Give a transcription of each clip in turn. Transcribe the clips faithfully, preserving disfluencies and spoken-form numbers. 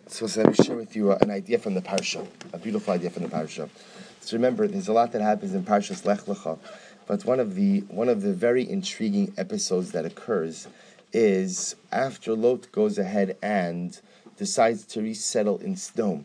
So, so let me share with you uh, an idea from the parsha, a beautiful idea from the parsha. So remember, there's a lot that happens in Parshas Lech Lecha, but one of the one of the very intriguing episodes that occurs is after Lot goes ahead and decides to resettle in Sodom.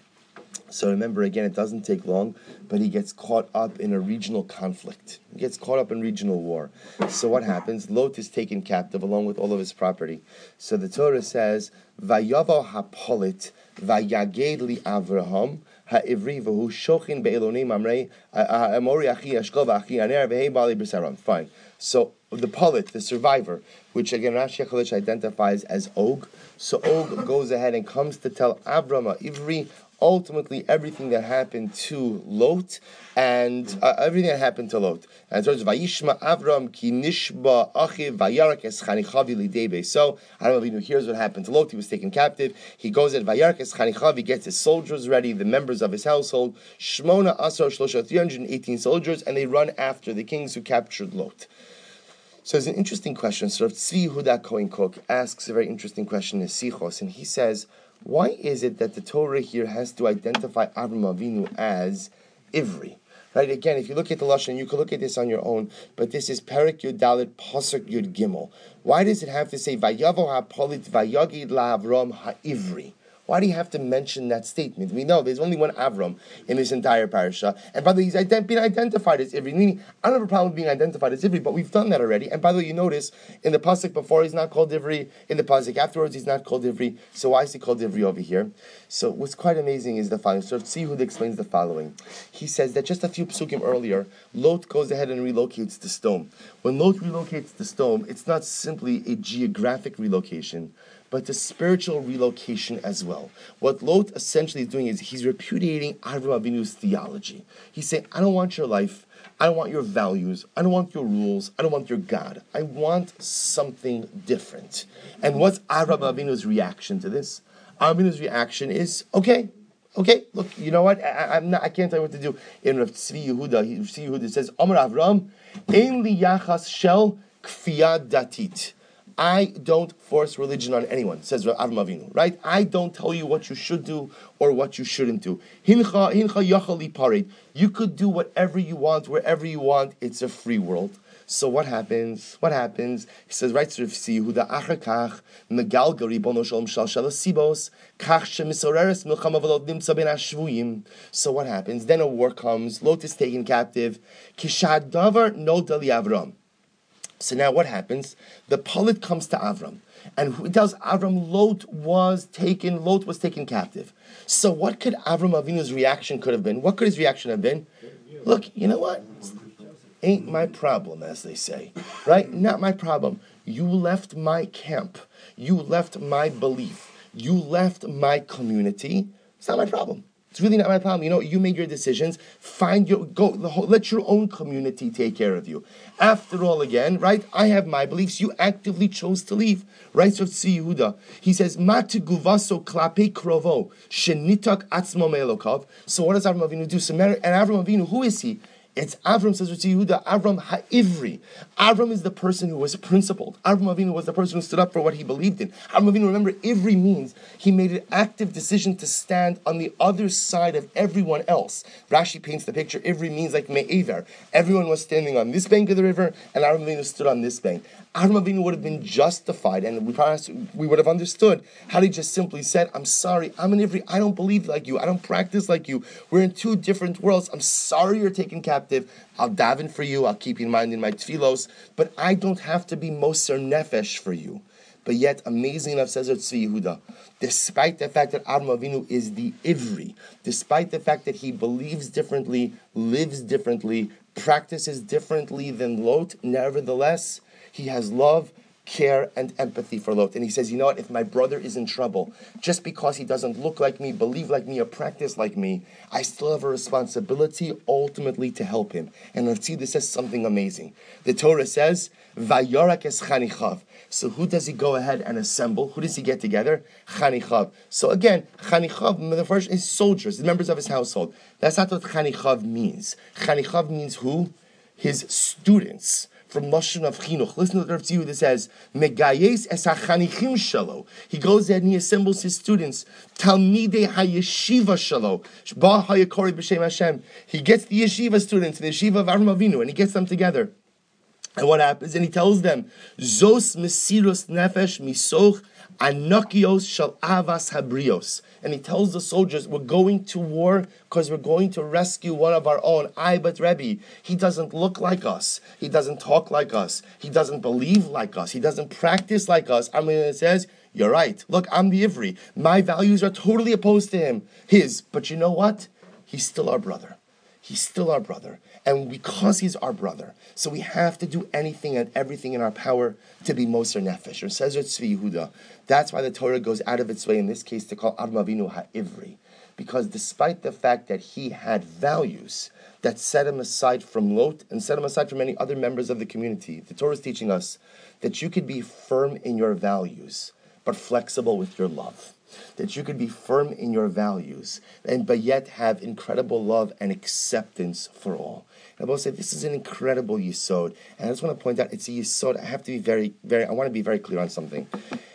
So remember, again, it doesn't take long, but he gets caught up in a regional conflict. He gets caught up in regional war. So what happens? Lot is taken captive along with all of his property. So the Torah says, "Vayavo hapolit vayaged li Avraham ha'ivri v'hu shochin be'elonim amrei amori achi ashkol v'achi aner v'hei bali b'saram." Fine. So the polit, the survivor, which again Rashi HaKodesh identifies as Og. So Og goes ahead and comes to tell Avram ha'ivri ultimately everything that happened to Lot and uh, everything that happened to Lot. And so it's Vayishma Avram ki nishba achiv vayarak es chanichavi lidebe. So I don't know if you know, here's what happened to Lot. He was taken captive. He goes at vayarak es chanichav. He gets his soldiers ready, the members of his household. Shmona asar shlosha, three hundred eighteen soldiers, and they run after the kings who captured Lot. So there's an interesting question. So Tzvi Yehuda Kohen Kook asks a very interesting question in Sichos, and he says, why is it that the Torah here has to identify Avram Avinu as Ivri? Right? Again, if you look at the Lashon, you can look at this on your own, but this is Perek Yud Dalet Pasuk Yud Gimel. Why does it have to say Vayavo HaPolit Vayagid LaAvram HaIvri? Why do you have to mention that statement? We know there's only one Avram in this entire parasha. And by the way, he's ident- being identified as Ivri. Meaning, I don't have a problem with being identified as Ivri, but we've done that already. And by the way, you notice, in the Pasuk before, he's not called Ivri. In the Pasuk afterwards, he's not called Ivri. So why is he called Ivri over here? So what's quite amazing is the following. So Tzihud explains the following. He says that just a few psukim earlier, Lot goes ahead and relocates to Sodom. When Lot relocates to Sodom, it's not simply a geographic relocation, but the spiritual relocation as well. What Lot essentially is doing is he's repudiating Avram Avinu's theology. He's saying, I don't want your life, I don't want your values, I don't want your rules, I don't want your God. I want something different. And what's Avram Avinu's reaction to this? Avram Avinu's reaction is, okay, okay, look, you know what? I, I'm not, I can't tell you what to do. In Rav Tzvi Yehuda, he, Tzvi Yehuda says, Amar Avram, Ein li yachas shel kfiyat datit. I don't force religion on anyone, says Avram Avinu, right? I don't tell you what you should do or what you shouldn't do. Hincha, hincha yachali parid. You could do whatever you want, wherever you want. It's a free world. So what happens? What happens? He says, right, Rav Yehuda, achar kach, megal garibono shalom shal shalasibos, kach shemisoreres milchama v'lot nimtza ben hashvuyim. So what happens? Then a war comes. Lot is taken captive. Kishadavar no dali Avram. So now what happens? The Polit comes to Avram, and he tells Avram Lot was taken, Lot was taken captive. So what could Avram Avinu's reaction could have been? What could his reaction have been? Look, you know what? Ain't my problem, as they say. Right? Not my problem. You left my camp. You left my belief. You left my community. It's not my problem. It's really not my problem. You know, you made your decisions. Find your go. The whole, let your own community take care of you. After all, again, right? I have my beliefs. You actively chose to leave. Right? So Tzvi Yehuda, he says, "Mat guvaso klape krovo shenitak atzmo me'elokov." So what does Avram Avinu do? So and Avram Avinu, who is he? It's Avram, says Tzvi Yehuda, Avram ha'ivri. Avram is the person who was principled. Avram Avinu was the person who stood up for what he believed in. Avram Avinu, remember, ivri means he made an active decision to stand on the other side of everyone else. Rashi paints the picture, ivri means like me'ever. Everyone was standing on this bank of the river, and Avram Avinu stood on this bank. Avram Avinu would have been justified, and we probably we would have understood had he just simply said, I'm sorry, I'm an ivri, I don't believe like you, I don't practice like you. We're in two different worlds. I'm sorry you're taken captive. I'll daven for you. I'll keep you in mind in my tefillos. But I don't have to be moser nefesh for you. But yet, amazing enough, says Tzvi Yehuda, despite the fact that Avram Avinu is the Ivri, despite the fact that he believes differently, lives differently, practices differently than Lot, nevertheless, he has love, care, and empathy for Lot. And he says, you know what, if my brother is in trouble, just because he doesn't look like me, believe like me, or practice like me, I still have a responsibility ultimately to help him. And let's see, this says something amazing. The Torah says, Vayorak es chanichav. So who does he go ahead and assemble? Who does he get together? Chanichav. So again, chanichav, the first is soldiers, the members of his household. That's not what chanichav means. Chanichav means who? His students. from Lashon of Chinuch. Listen to the Rav Tzvi that says, Megayes es hachanichim shalo. He goes there and he assembles his students. Talmidei hayeshiva shalo. Ba hayakori b'shem Hashem. He gets the yeshiva students, the yeshiva of Avraham Avinu, and he gets them together. And what happens? And he tells them, Zos mesirus nefesh misoch anakios shal avas habrios. And he tells the soldiers, we're going to war because we're going to rescue one of our own. I, but Rebbe, he doesn't look like us. He doesn't talk like us. He doesn't believe like us. He doesn't practice like us. I mean, it says, you're right. Look, I'm the Ivri. My values are totally opposed to him, his. But you know what? He's still our brother. He's still our brother. And because he's our brother, so we have to do anything and everything in our power to be Moser Nefesh. Or says Tzvi Yehuda. That's why the Torah goes out of its way in this case to call Avraham Avinu Ha'ivri. Because despite the fact that he had values that set him aside from Lot and set him aside from many other members of the community, the Torah is teaching us that you could be firm in your values, but flexible with your love. That you could be firm in your values, and but yet have incredible love and acceptance for all. And I will say this is an incredible yisod, and I just want to point out it's a yisod. I have to be very, very. I want to be very clear on something.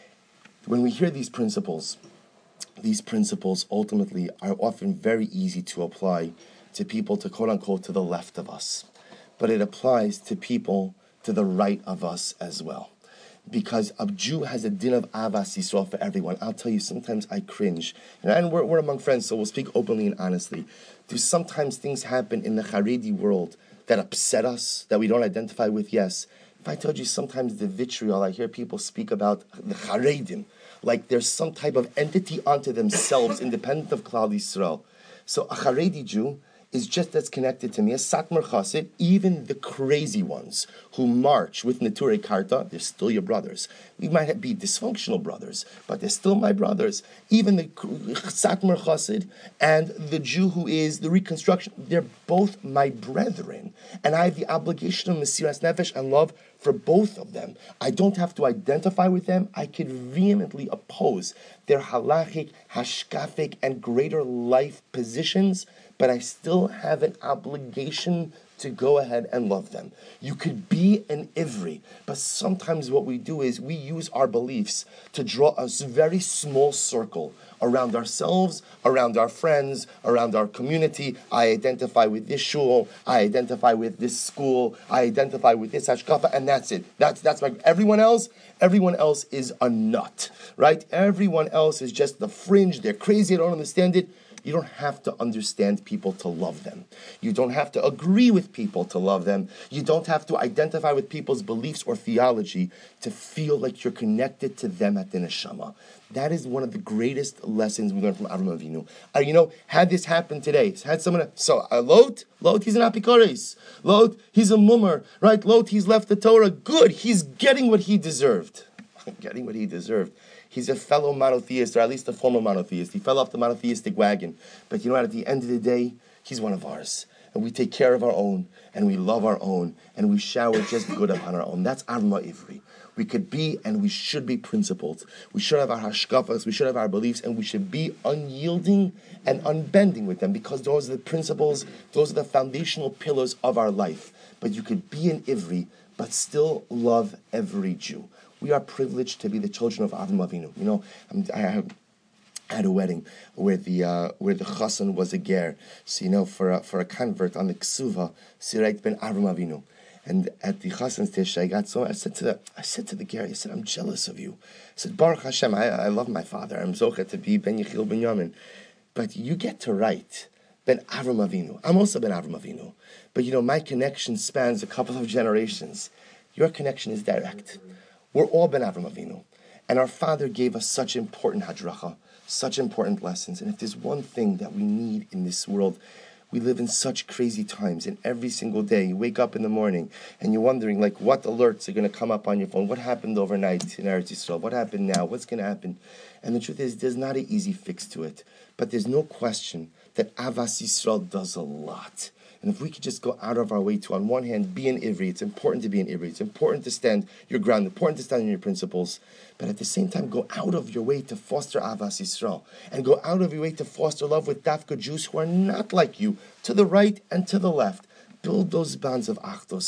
When we hear these principles, these principles ultimately are often very easy to apply to people, to quote unquote, to the left of us, but it applies to people to the right of us as well. Because a Jew has a din of Avas Yisrael for everyone. I'll tell you, sometimes I cringe. You know, and we're, we're among friends, so we'll speak openly and honestly. Do sometimes things happen in the Haredi world that upset us, that we don't identify with? Yes. If I told you sometimes the vitriol, I hear people speak about the Haredim, like there's some type of entity unto themselves, independent of Klal Yisrael. So a Haredi Jew is just as connected to me as Satmar Chassid. Even the crazy ones who march with Neturei Karta, they're still your brothers. We might be dysfunctional brothers, but they're still my brothers. Even the Satmar Chassid and the Jew who is the Reconstruction, they're both my brethren. And I have the obligation of Mesiras Nefesh and love for both of them. I don't have to identify with them. I can vehemently oppose their halachic, hashkafic, and greater life positions, but I still have an obligation to go ahead and love them. You could be an Ivri, but sometimes what we do is we use our beliefs to draw a very small circle around ourselves, around our friends, around our community. I identify with this shul, I identify with this school, I identify with this hashkafa, and that's it. That's that's my everyone else, everyone else is a nut, right? Everyone else is just the fringe, they're crazy, I don't understand it. You don't have to understand people to love them. You don't have to agree with people to love them. You don't have to identify with people's beliefs or theology to feel like you're connected to them at the neshama. That is one of the greatest lessons we learned from Avraham Avinu. Uh, you know, had this happened today, had someone, so uh, Lot, Lot, he's an apikoris. Lot, he's a mummer, right? Lot, he's left the Torah. Good, he's getting what he deserved. Getting what he deserved. He's a fellow monotheist, or at least a former monotheist. He fell off the monotheistic wagon. But you know what? At the end of the day, he's one of ours. And we take care of our own, and we love our own, and we shower just good upon our own. That's Arma Ivri. We could be and we should be principled. We should have our hashkafas, we should have our beliefs, and we should be unyielding and unbending with them, because those are the principles, those are the foundational pillars of our life. But you could be an Ivri, but still love every Jew. We are privileged to be the children of Avraham Avinu. You know, I'm, I have had a wedding where the uh, where the chassan was a ger. So you know, for a, for a convert on the ksuva, Sirayt ben Avraham Avinu. And at the chassan's tish, I got so I said to the I said to the ger, I said, I'm jealous of you. I said, Baruch Hashem, I, I love my father. I'm zocha to be ben Yechiel ben Yamin, but you get to write ben Avraham Avinu. I'm also ben Avraham Avinu, but you know, my connection spans a couple of generations. Your connection is direct. We're all ben Avraham Avinu. And our father gave us such important hadracha, such important lessons. And if there's one thing that we need in this world, we live in such crazy times. And every single day, you wake up in the morning and you're wondering, like, what alerts are going to come up on your phone? What happened overnight in Eretz Yisrael? What happened now? What's going to happen? And the truth is, there's not an easy fix to it. But there's no question that Avas Yisrael does a lot. And if we could just go out of our way to, on one hand, be an Ivri, it's important to be an Ivri, it's important to stand your ground, important to stand on your principles, but at the same time, go out of your way to foster Avas Yisrael, and go out of your way to foster love with Dafka Jews who are not like you, to the right and to the left. Build those bonds of Achdus.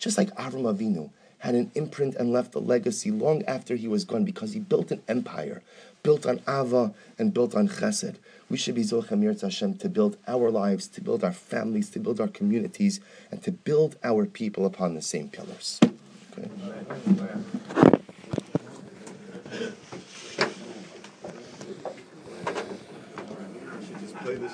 Just like Avram Avinu had an imprint and left a legacy long after he was gone because he built an empire, built on Ava and built on Chesed. We should be Zochem Yirtzeh Hashem to build our lives, to build our families, to build our communities, and to build our people upon the same pillars. Okay.